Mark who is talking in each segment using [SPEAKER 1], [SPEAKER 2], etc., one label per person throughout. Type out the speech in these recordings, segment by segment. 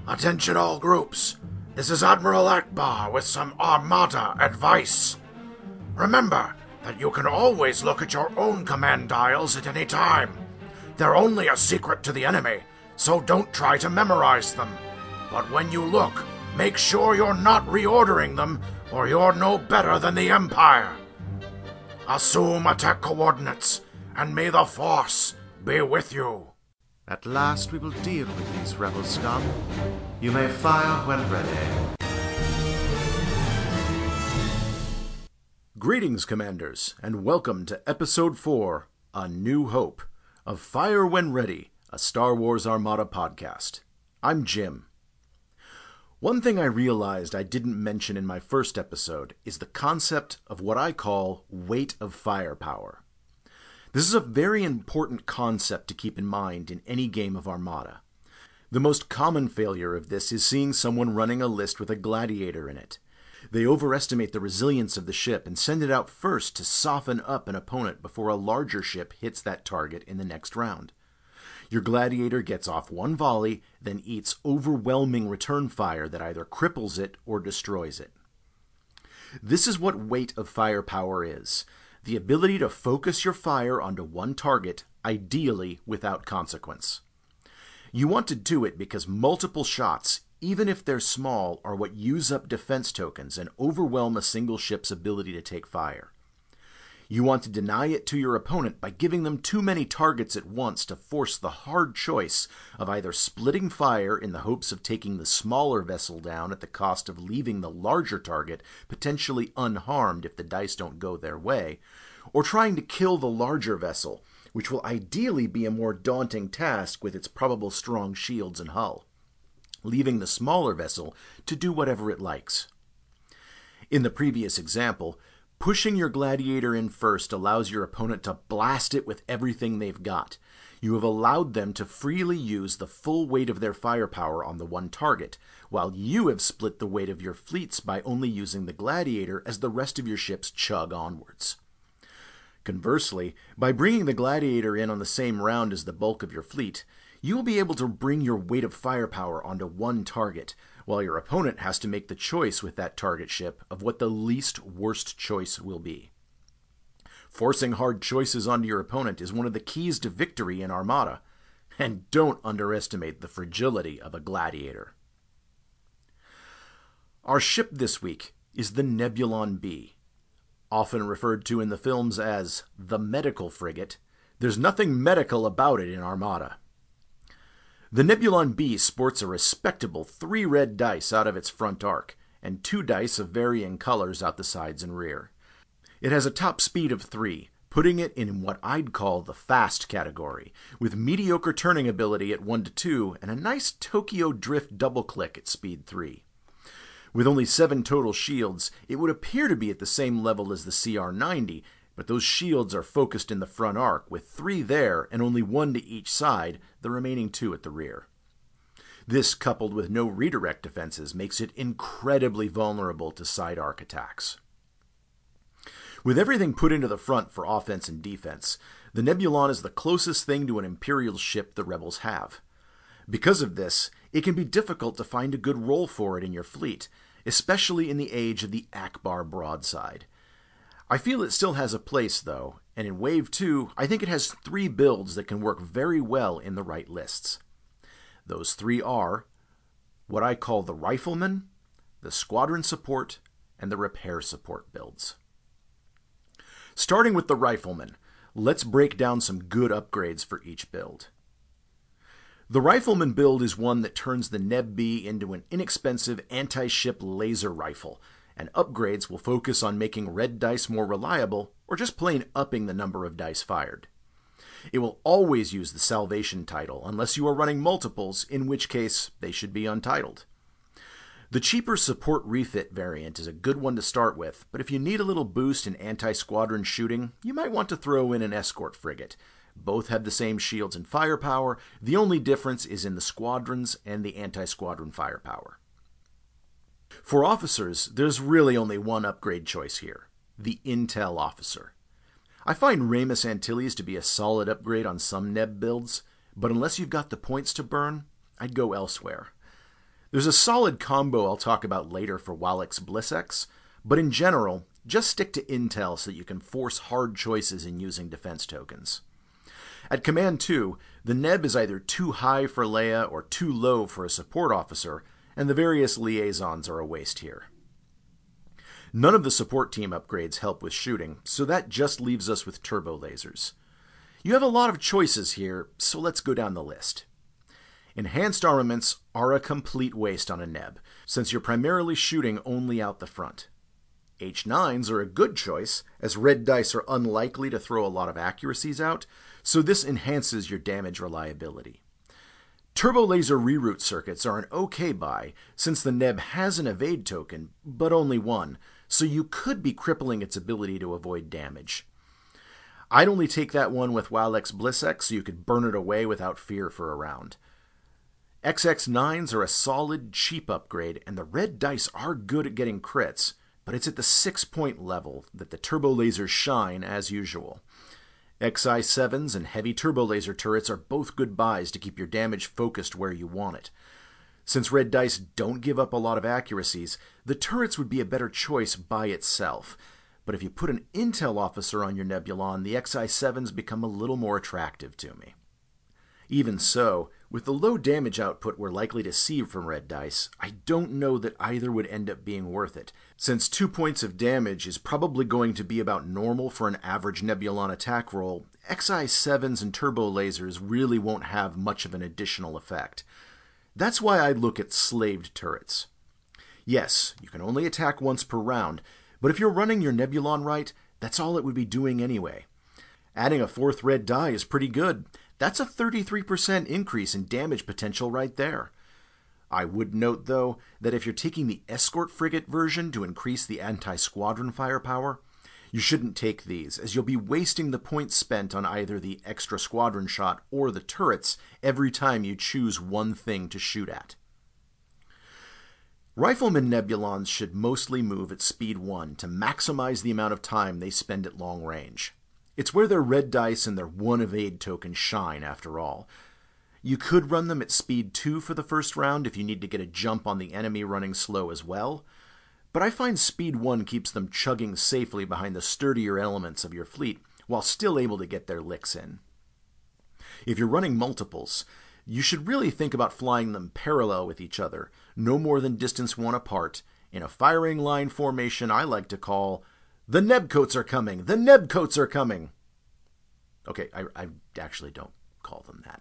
[SPEAKER 1] Attention all groups. This is Admiral Akbar with some Armada advice. Remember that you can always look at your own command dials at any time. They're only a secret to the enemy, so don't try to memorize them. But when you look, make sure you're not reordering them, or you're no better than the Empire. Assume attack coordinates, and may the Force be with you.
[SPEAKER 2] At last we will deal with these rebel scum. You may fire when ready.
[SPEAKER 3] Greetings, Commanders, and welcome to Episode 4, A New Hope, of Fire When Ready, a Star Wars Armada podcast. I'm Jim. One thing I realized I didn't mention in my first episode is the concept of what I call weight of firepower. This is a very important concept to keep in mind in any game of Armada. The most common failure of this is seeing someone running a list with a gladiator in it. They overestimate the resilience of the ship and send it out first to soften up an opponent before a larger ship hits that target in the next round. Your gladiator gets off one volley, then eats overwhelming return fire that either cripples it or destroys it. This is what weight of firepower is. The ability to focus your fire onto one target, ideally without consequence. You want to do it because multiple shots, even if they're small, are what use up defense tokens and overwhelm a single ship's ability to take fire. You want to deny it to your opponent by giving them too many targets at once to force the hard choice of either splitting fire in the hopes of taking the smaller vessel down at the cost of leaving the larger target potentially unharmed if the dice don't go their way, or trying to kill the larger vessel, which will ideally be a more daunting task with its probable strong shields and hull, leaving the smaller vessel to do whatever it likes. In the previous example, pushing your gladiator in first allows your opponent to blast it with everything they've got. You have allowed them to freely use the full weight of their firepower on the one target, while you have split the weight of your fleets by only using the gladiator as the rest of your ships chug onwards. Conversely, by bringing the gladiator in on the same round as the bulk of your fleet, you will be able to bring your weight of firepower onto one target, while your opponent has to make the choice with that target ship of what the least worst choice will be. Forcing hard choices onto your opponent is one of the keys to victory in Armada, and don't underestimate the fragility of a gladiator. Our ship this week is the Nebulon B. Often referred to in the films as the medical frigate, there's nothing medical about it in Armada. The Nebulon B sports a respectable 3 red dice out of its front arc, and 2 dice of varying colors out the sides and rear. It has a top speed of 3, putting it in what I'd call the fast category, with mediocre turning ability at 1 to 2 and a nice Tokyo Drift double-click at speed 3. With only 7 total shields, it would appear to be at the same level as the CR-90, but those shields are focused in the front arc, with 3 there and only 1 to each side, the remaining 2 at the rear. This, coupled with no redirect defenses, makes it incredibly vulnerable to side arc attacks. With everything put into the front for offense and defense, the Nebulon is the closest thing to an Imperial ship the Rebels have. Because of this, it can be difficult to find a good role for it in your fleet, especially in the age of the Akbar broadside. I feel it still has a place, though, and in Wave 2, I think it has 3 builds that can work very well in the right lists. Those 3 are what I call the Rifleman, the Squadron Support, and the Repair Support builds. Starting with the Rifleman, let's break down some good upgrades for each build. The Rifleman build is one that turns the Neb B into an inexpensive anti-ship laser rifle, and upgrades will focus on making red dice more reliable, or just plain upping the number of dice fired. It will always use the Salvation title, unless you are running multiples, in which case they should be untitled. The cheaper Support Refit variant is a good one to start with, but if you need a little boost in anti-squadron shooting, you might want to throw in an Escort Frigate. Both have the same shields and firepower, the only difference is in the squadrons and the anti-squadron firepower. For officers, there's really only one upgrade choice here, the Intel Officer. I find Ramus Antilles to be a solid upgrade on some Neb builds, but unless you've got the points to burn, I'd go elsewhere. There's a solid combo I'll talk about later for Wallach's Blissex, but in general, just stick to intel so that you can force hard choices in using defense tokens. At Command 2, the Neb is either too high for Leia or too low for a support officer, and the various liaisons are a waste here. None of the support team upgrades help with shooting, so that just leaves us with turbo lasers. You have a lot of choices here, so let's go down the list. Enhanced armaments are a complete waste on a Neb, since you're primarily shooting only out the front. H9s are a good choice, as red dice are unlikely to throw a lot of accuracies out, so this enhances your damage reliability. Turbo laser reroute circuits are an okay buy, since the Neb has an evade token, but only one, so you could be crippling its ability to avoid damage. I'd only take that one with Wallach's Blissex so you could burn it away without fear for a round. XX9s are a solid, cheap upgrade, and the red dice are good at getting crits, but it's at the 6-point level that the turbo lasers shine as usual. XI7s and heavy turbo laser turrets are both good buys to keep your damage focused where you want it. Since red dice don't give up a lot of accuracies, the turrets would be a better choice by itself, but if you put an intel officer on your Nebulon, the XI7s become a little more attractive to me. Even so, with the low damage output we're likely to see from red dice, I don't know that either would end up being worth it, since 2 points of damage is probably going to be about normal for an average Nebulon attack roll. XI7s and turbo lasers really won't have much of an additional effect. That's why I look at slaved turrets. Yes, you can only attack once per round, but if you're running your Nebulon right, that's all it would be doing anyway. Adding a 4th red die is pretty good. That's a 33% increase in damage potential right there. I would note, though, that if you're taking the escort frigate version to increase the anti-squadron firepower, you shouldn't take these, as you'll be wasting the points spent on either the extra squadron shot or the turrets every time you choose one thing to shoot at. Rifleman Nebulons should mostly move at speed 1 to maximize the amount of time they spend at long range. It's where their red dice and their 1 evade token shine, after all. You could run them at speed 2 for the first round if you need to get a jump on the enemy running slow as well, but I find speed 1 keeps them chugging safely behind the sturdier elements of your fleet while still able to get their licks in. If you're running multiples, you should really think about flying them parallel with each other, no more than distance 1 apart, in a firing line formation I like to call "The Nebcoats are coming! The Nebcoats are coming!" Okay, I actually don't call them that.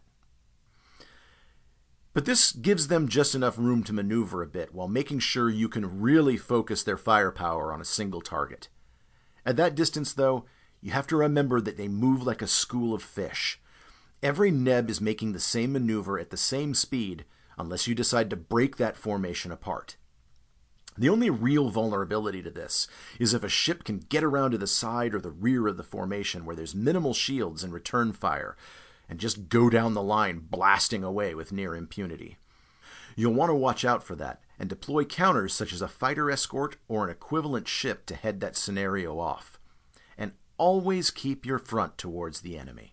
[SPEAKER 3] But this gives them just enough room to maneuver a bit while making sure you can really focus their firepower on a single target. At that distance, though, you have to remember that they move like a school of fish. Every Neb is making the same maneuver at the same speed unless you decide to break that formation apart. The only real vulnerability to this is if a ship can get around to the side or the rear of the formation where there's minimal shields and return fire, and just go down the line blasting away with near impunity. You'll want to watch out for that, and deploy counters such as a fighter escort or an equivalent ship to head that scenario off. And always keep your front towards the enemy.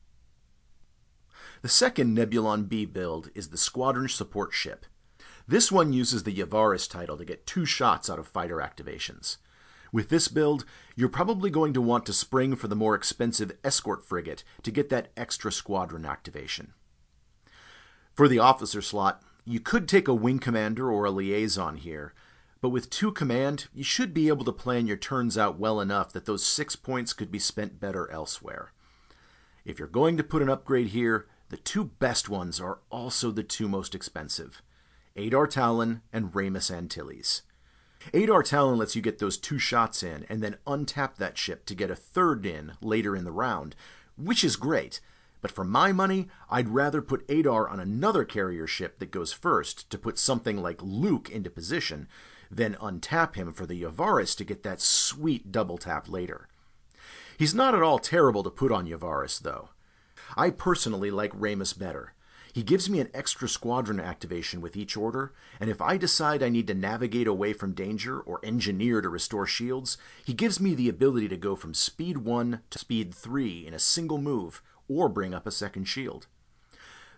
[SPEAKER 3] The second Nebulon B build is the Squadron Support Ship. This one uses the Yavaris title to get 2 shots out of fighter activations. With this build, you're probably going to want to spring for the more expensive escort frigate to get that extra squadron activation. For the officer slot, you could take a wing commander or a liaison here, but with 2 command, you should be able to plan your turns out well enough that those 6 points could be spent better elsewhere. If you're going to put an upgrade here, the 2 best ones are also the 2 most expensive: Adar Talon and Ramus Antilles. Adar Talon lets you get those 2 shots in and then untap that ship to get a 3rd in later in the round, which is great, but for my money, I'd rather put Adar on another carrier ship that goes first to put something like Luke into position, then untap him for the Yavaris to get that sweet double tap later. He's not at all terrible to put on Yavaris, though. I personally like Ramus better. He gives me an extra squadron activation with each order, and if I decide I need to navigate away from danger or engineer to restore shields, he gives me the ability to go from speed 1 to speed 3 in a single move, or bring up a second shield.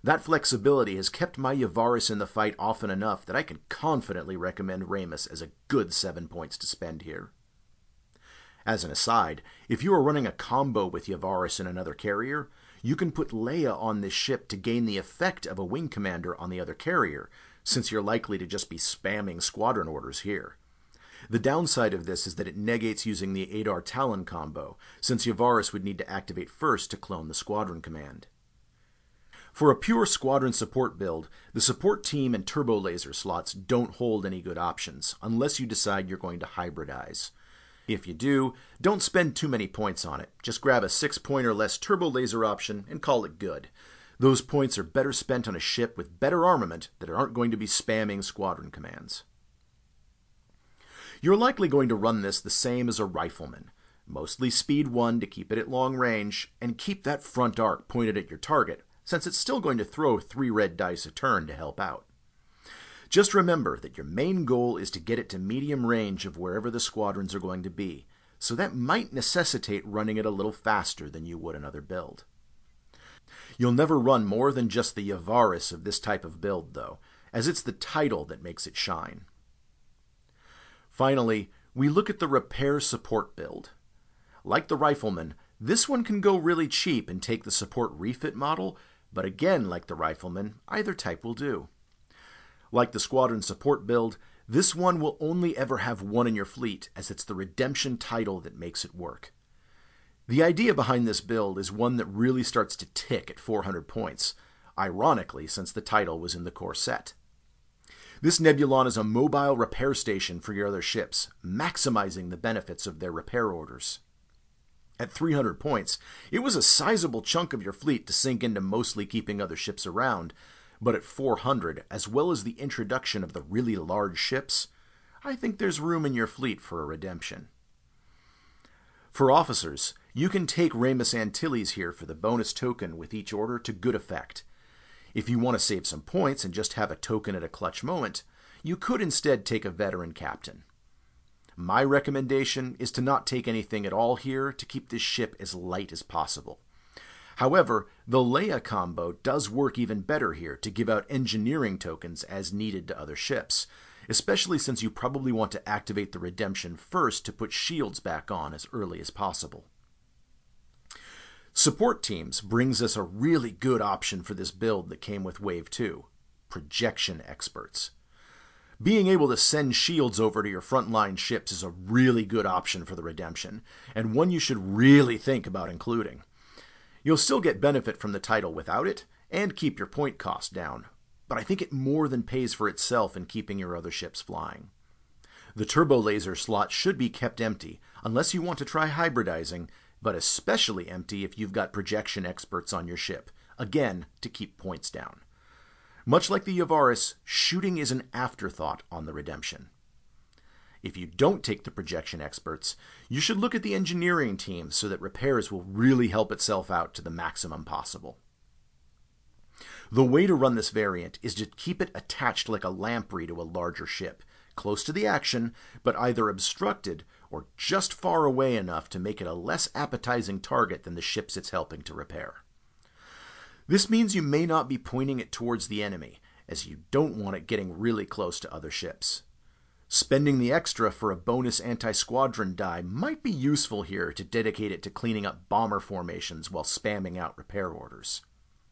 [SPEAKER 3] That flexibility has kept my Yavaris in the fight often enough that I can confidently recommend Ramus as a good 7 points to spend here. As an aside, if you are running a combo with Yavaris and another carrier, you can put Leia on this ship to gain the effect of a wing commander on the other carrier, since you're likely to just be spamming squadron orders here. The downside of this is that it negates using the Adar Talon combo, since Yavaris would need to activate first to clone the squadron command. For a pure squadron support build, the support team and turbo laser slots don't hold any good options, unless you decide you're going to hybridize. If you do, don't spend too many points on it. Just grab a 6-point or less turbo laser option and call it good. Those points are better spent on a ship with better armament that aren't going to be spamming squadron commands. You're likely going to run this the same as a rifleman. Mostly speed 1 to keep it at long range, and keep that front arc pointed at your target, since it's still going to throw 3 red dice a turn to help out. Just remember that your main goal is to get it to medium range of wherever the squadrons are going to be, so that might necessitate running it a little faster than you would another build. You'll never run more than just the Yavaris of this type of build, though, as it's the title that makes it shine. Finally, we look at the repair support build. Like the rifleman, this one can go really cheap and take the support refit model, but again, like the rifleman, either type will do. Like the squadron support build, this one will only ever have one in your fleet, as it's the redemption title that makes it work. The idea behind this build is one that really starts to tick at 400 points, ironically since the title was in the core set. This Nebulon is a mobile repair station for your other ships, maximizing the benefits of their repair orders. At 300 points, it was a sizable chunk of your fleet to sink into mostly keeping other ships around, but at 400, as well as the introduction of the really large ships, I think there's room in your fleet for a redemption. For officers, you can take Ramus Antilles here for the bonus token with each order to good effect. If you want to save some points and just have a token at a clutch moment, you could instead take a veteran captain. My recommendation is to not take anything at all here to keep this ship as light as possible. However, the Leia combo does work even better here to give out engineering tokens as needed to other ships, especially since you probably want to activate the redemption first to put shields back on as early as possible. Support teams brings us a really good option for this build that came with Wave 2, projection experts. Being able to send shields over to your frontline ships is a really good option for the redemption, and one you should really think about including. You'll still get benefit from the title without it, and keep your point cost down, but I think it more than pays for itself in keeping your other ships flying. The turbo laser slot should be kept empty, unless you want to try hybridizing, but especially empty if you've got projection experts on your ship, again, to keep points down. Much like the Yavaris, shooting is an afterthought on the redemption. If you don't take the projection experts, you should look at the engineering team so that repairs will really help itself out to the maximum possible. The way to run this variant is to keep it attached like a lamprey to a larger ship, close to the action, but either obstructed or just far away enough to make it a less appetizing target than the ships it's helping to repair. This means you may not be pointing it towards the enemy, as you don't want it getting really close to other ships. Spending the extra for a bonus anti-squadron die might be useful here to dedicate it to cleaning up bomber formations while spamming out repair orders.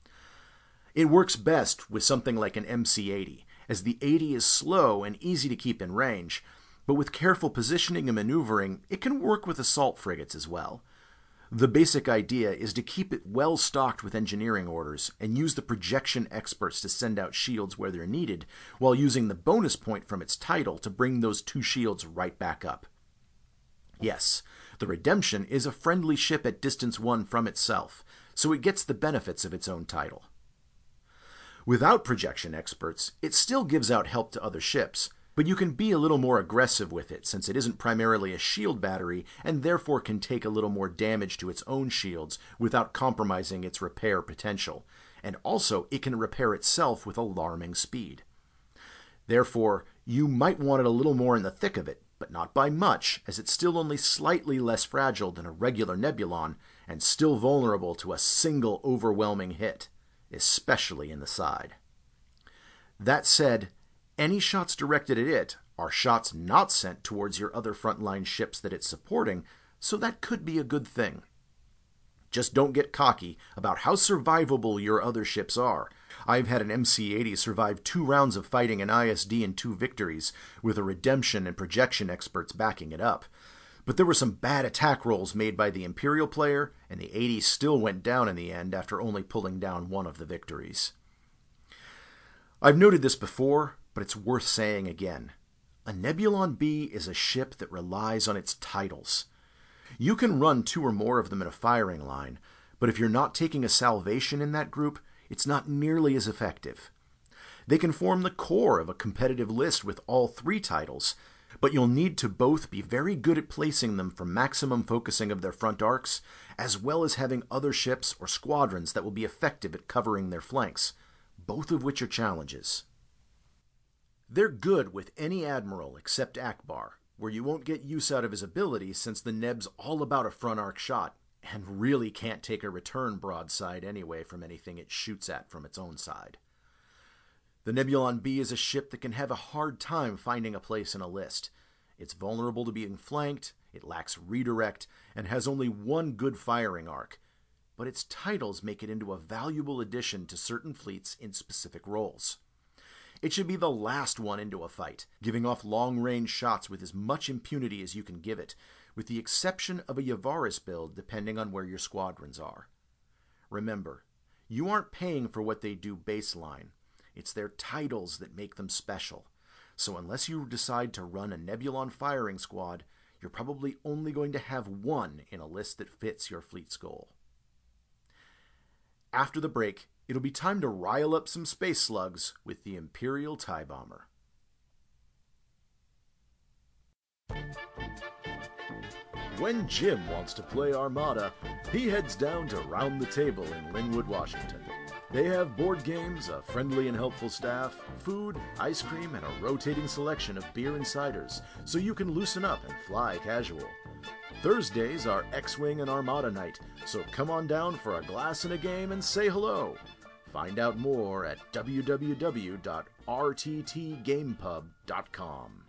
[SPEAKER 3] It works best with something like an MC-80, as the 80 is slow and easy to keep in range, but with careful positioning and maneuvering, it can work with assault frigates as well. The basic idea is to keep it well stocked with engineering orders and use the projection experts to send out shields where they're needed, while using the bonus point from its title to bring those 2 shields right back up. Yes, the Redemption is a friendly ship at distance 1 from itself, so it gets the benefits of its own title. Without projection experts, it still gives out help to other ships, but you can be a little more aggressive with it since it isn't primarily a shield battery and therefore can take a little more damage to its own shields without compromising its repair potential, and also it can repair itself with alarming speed. Therefore, you might want it a little more in the thick of it, but not by much, as it's still only slightly less fragile than a regular Nebulon and still vulnerable to a single overwhelming hit. especially in the side. That said, any shots directed at it are shots not sent towards your other frontline ships that it's supporting, so that could be a good thing. Just don't get cocky about how survivable your other ships are. I've had an MC-80 survive 2 rounds of fighting an ISD and 2 victories, with a redemption and projection experts backing it up. But there were some bad attack rolls made by the Imperial player, and the 80 still went down in the end after only pulling down 1 of the victories. I've noted this before, but it's worth saying again. A Nebulon B is a ship that relies on its titles. You can run 2 or more of them in a firing line, but if you're not taking a salvation in that group, it's not nearly as effective. They can form the core of a competitive list with all 3 titles, but you'll need to both be very good at placing them for maximum focusing of their front arcs, as well as having other ships or squadrons that will be effective at covering their flanks, both of which are challenges. They're good with any admiral except Akbar, where you won't get use out of his ability since the Neb's all about a front arc shot, and really can't take a return broadside anyway from anything it shoots at from its own side. The Nebulon B is a ship that can have a hard time finding a place in a list. It's vulnerable to being flanked, it lacks redirect, and has only 1 good firing arc, but its titles make it into a valuable addition to certain fleets in specific roles. It should be the last one into a fight, giving off long-range shots with as much impunity as you can give it, with the exception of a Yavaris build depending on where your squadrons are. Remember, you aren't paying for what they do baseline. It's their titles that make them special. So unless you decide to run a Nebulon firing squad, you're probably only going to have 1 in a list that fits your fleet's goal. After the break, it'll be time to rile up some space slugs with the Imperial TIE Bomber. When Jim wants to play Armada, he heads down to Round the Table in Linwood, Washington. They have board games, a friendly and helpful staff, food, ice cream, and a rotating selection of beer and ciders, so you can loosen up and fly casual. Thursdays are X-Wing and Armada night, so come on down for a glass and a game and say hello. Find out more at www.rttgamepub.com.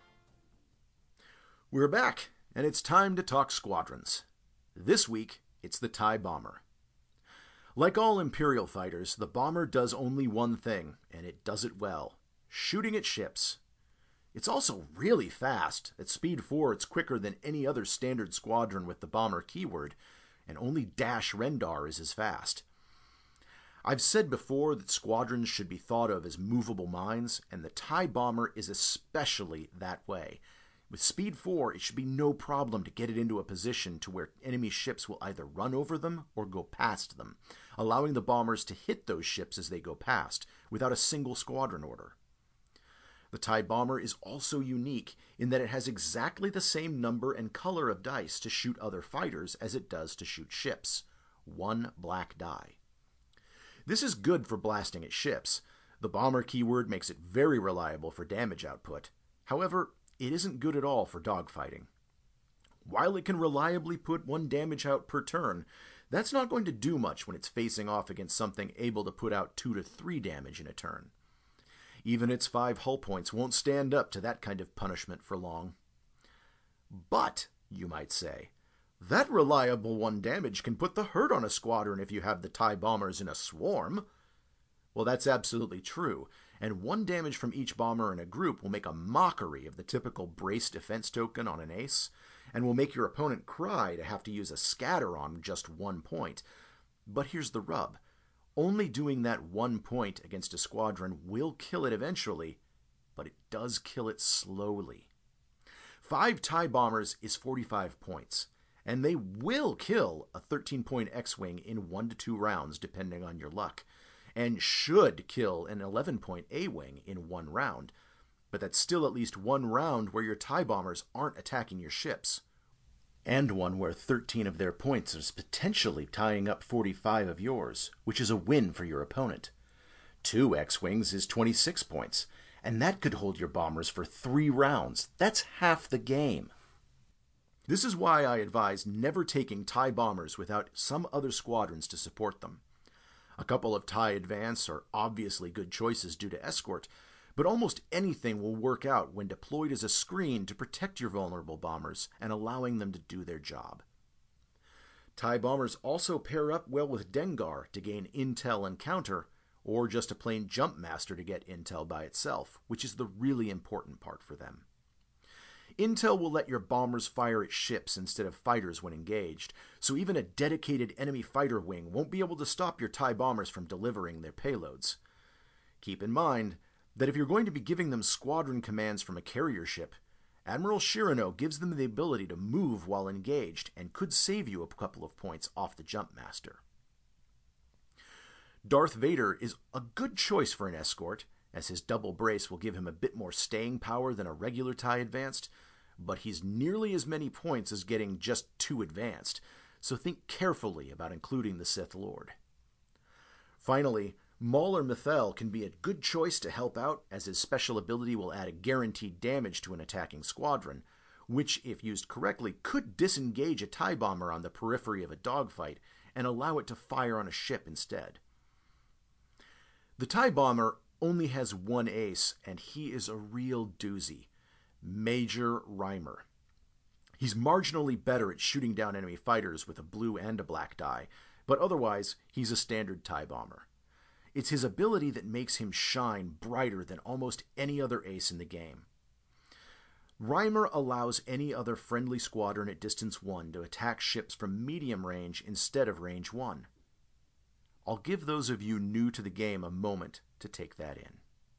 [SPEAKER 3] We're back, and it's time to talk squadrons. This week, it's the TIE Bomber. Like all Imperial fighters, the bomber does only one thing, and it does it well: shooting at ships. It's also really fast. At speed 4, it's quicker than any other standard squadron with the bomber keyword, and only Dash Rendar is as fast. I've said before that squadrons should be thought of as movable mines, and the TIE Bomber is especially that way. With speed 4, it should be no problem to get it into a position to where enemy ships will either run over them or go past them, allowing the bombers to hit those ships as they go past, without a single squadron order. The TIE Bomber is also unique in that it has exactly the same number and color of dice to shoot other fighters as it does to shoot ships. 1 black die. This is good for blasting at ships. The bomber keyword makes it very reliable for damage output. However, it isn't good at all for dogfighting. While it can reliably put 1 damage out per turn, that's not going to do much when it's facing off against something able to put out 2 to 3 damage in a turn. Even its 5 hull points won't stand up to that kind of punishment for long. But, you might say, that reliable 1 damage can put the hurt on a squadron if you have the TIE Bombers in a swarm. Well, that's absolutely true, and 1 damage from each bomber in a group will make a mockery of the typical brace defense token on an ace, and will make your opponent cry to have to use a scatter on just 1 point. But here's the rub. Only doing that 1 point against a squadron will kill it eventually, but it does kill it slowly. 5 TIE Bombers is 45 points, and they will kill a 13-point X-Wing in 1 to 2 rounds depending on your luck, and should kill an 11-point A-Wing in 1 round, but that's still at least 1 round where your TIE Bombers aren't attacking your ships, and one where 13 of their points is potentially tying up 45 of yours, which is a win for your opponent. 2 X-Wings is 26 points, and that could hold your bombers for 3 rounds. That's half the game. This is why I advise never taking TIE Bombers without some other squadrons to support them. A couple of TIE Advance are obviously good choices due to escort, but almost anything will work out when deployed as a screen to protect your vulnerable bombers and allowing them to do their job. TIE bombers also pair up well with Dengar to gain intel and counter, or just a plain jump master to get intel by itself, which is the really important part for them. Intel will let your bombers fire at ships instead of fighters when engaged, so even a dedicated enemy fighter wing won't be able to stop your TIE bombers from delivering their payloads. Keep in mind that if you're going to be giving them squadron commands from a carrier ship, Admiral Shirano gives them the ability to move while engaged and could save you a couple of points off the jump master. Darth Vader is a good choice for an escort, as his double brace will give him a bit more staying power than a regular TIE Advanced, but he's nearly as many points as getting just 2 Advanced, so think carefully about including the Sith Lord. Finally, Maul or Mythel can be a good choice to help out, as his special ability will add a guaranteed damage to an attacking squadron, which, if used correctly, could disengage a TIE bomber on the periphery of a dogfight and allow it to fire on a ship instead. The TIE bomber only has one ace, and he is a real doozy. Major Rhymer. He's marginally better at shooting down enemy fighters with a blue and a black die, but otherwise he's a standard TIE bomber. It's his ability that makes him shine brighter than almost any other ace in the game. Rhymer allows any other friendly squadron at distance 1 to attack ships from medium range instead of range 1. I'll give those of you new to the game a moment to take that in.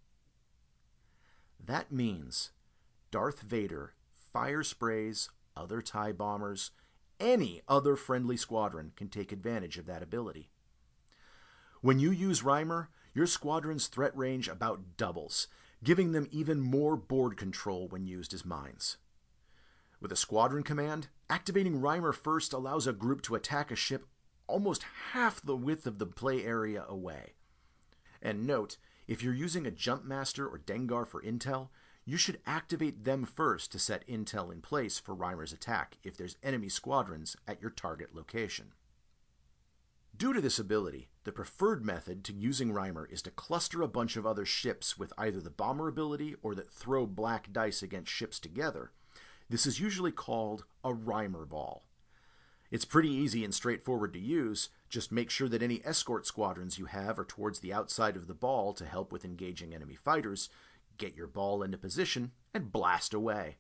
[SPEAKER 3] That means Darth Vader fire sprays other TIE bombers. Any other friendly squadron can take advantage of that ability. When you use Rhymer, your squadron's threat range about doubles, giving them even more board control when used as mines. With a squadron command, activating Rhymer first allows a group to attack a ship almost half the width of the play area away. And note, if you're using a Jump Master or Dengar for intel, you should activate them first to set intel in place for Rhymer's attack if there's enemy squadrons at your target location. Due to this ability, the preferred method to using Rhymer is to cluster a bunch of other ships with either the bomber ability or that throw black dice against ships together. This is usually called a Rhymer ball. It's pretty easy and straightforward to use. Just make sure that any escort squadrons you have are towards the outside of the ball to help with engaging enemy fighters, get your ball into position, and blast away.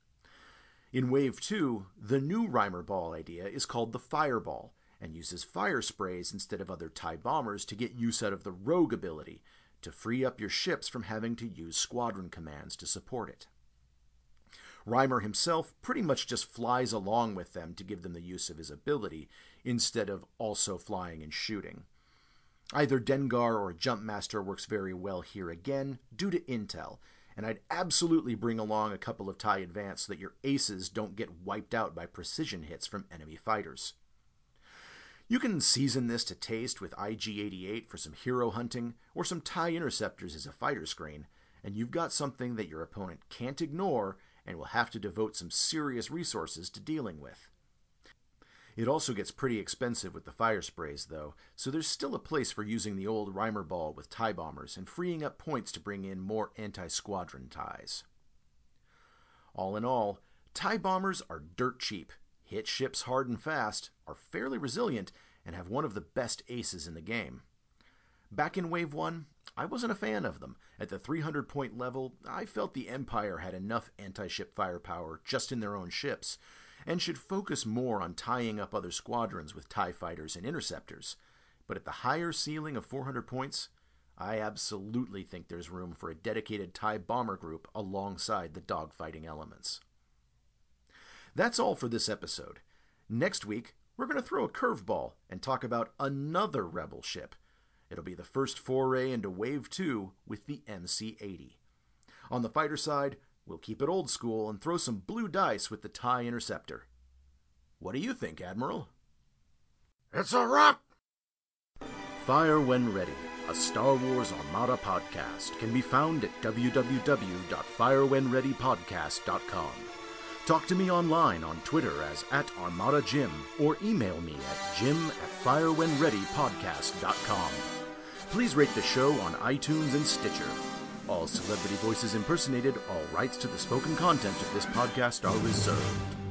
[SPEAKER 3] In Wave 2, the new Rhymer ball idea is called the Fireball, and uses fire sprays instead of other TIE bombers to get use out of the Rogue ability, to free up your ships from having to use squadron commands to support it. Rhymer himself pretty much just flies along with them to give them the use of his ability, instead of also flying and shooting. Either Dengar or Jump Master works very well here again, due to intel, and I'd absolutely bring along a couple of TIE Advance so that your aces don't get wiped out by precision hits from enemy fighters. You can season this to taste with IG-88 for some hero hunting, or some TIE Interceptors as a fighter screen, and you've got something that your opponent can't ignore and will have to devote some serious resources to dealing with. It also gets pretty expensive with the fire sprays, though, so there's still a place for using the old Rhymer ball with TIE bombers and freeing up points to bring in more anti-squadron TIEs. All in all, TIE bombers are dirt cheap, hit ships hard and fast, are fairly resilient, and have one of the best aces in the game. Back in Wave 1, I wasn't a fan of them. At the 300-point level, I felt the Empire had enough anti-ship firepower just in their own ships, and should focus more on tying up other squadrons with TIE fighters and interceptors. But at the higher ceiling of 400 points, I absolutely think there's room for a dedicated TIE bomber group alongside the dogfighting elements. That's all for this episode. Next week, we're going to throw a curveball and talk about another Rebel ship. It'll be the first foray into Wave 2 with the MC-80. On the fighter side, we'll keep it old school and throw some blue dice with the TIE Interceptor. What do you think, Admiral?
[SPEAKER 1] It's a wrap!
[SPEAKER 3] Fire When Ready, a Star Wars Armada podcast, can be found at www.firewhenreadypodcast.com. Talk to me online on Twitter as @ArmadaJim or email me at jim@firewhenreadypodcast.com. Please rate the show on iTunes and Stitcher. All celebrity voices impersonated, all rights to the spoken content of this podcast are reserved.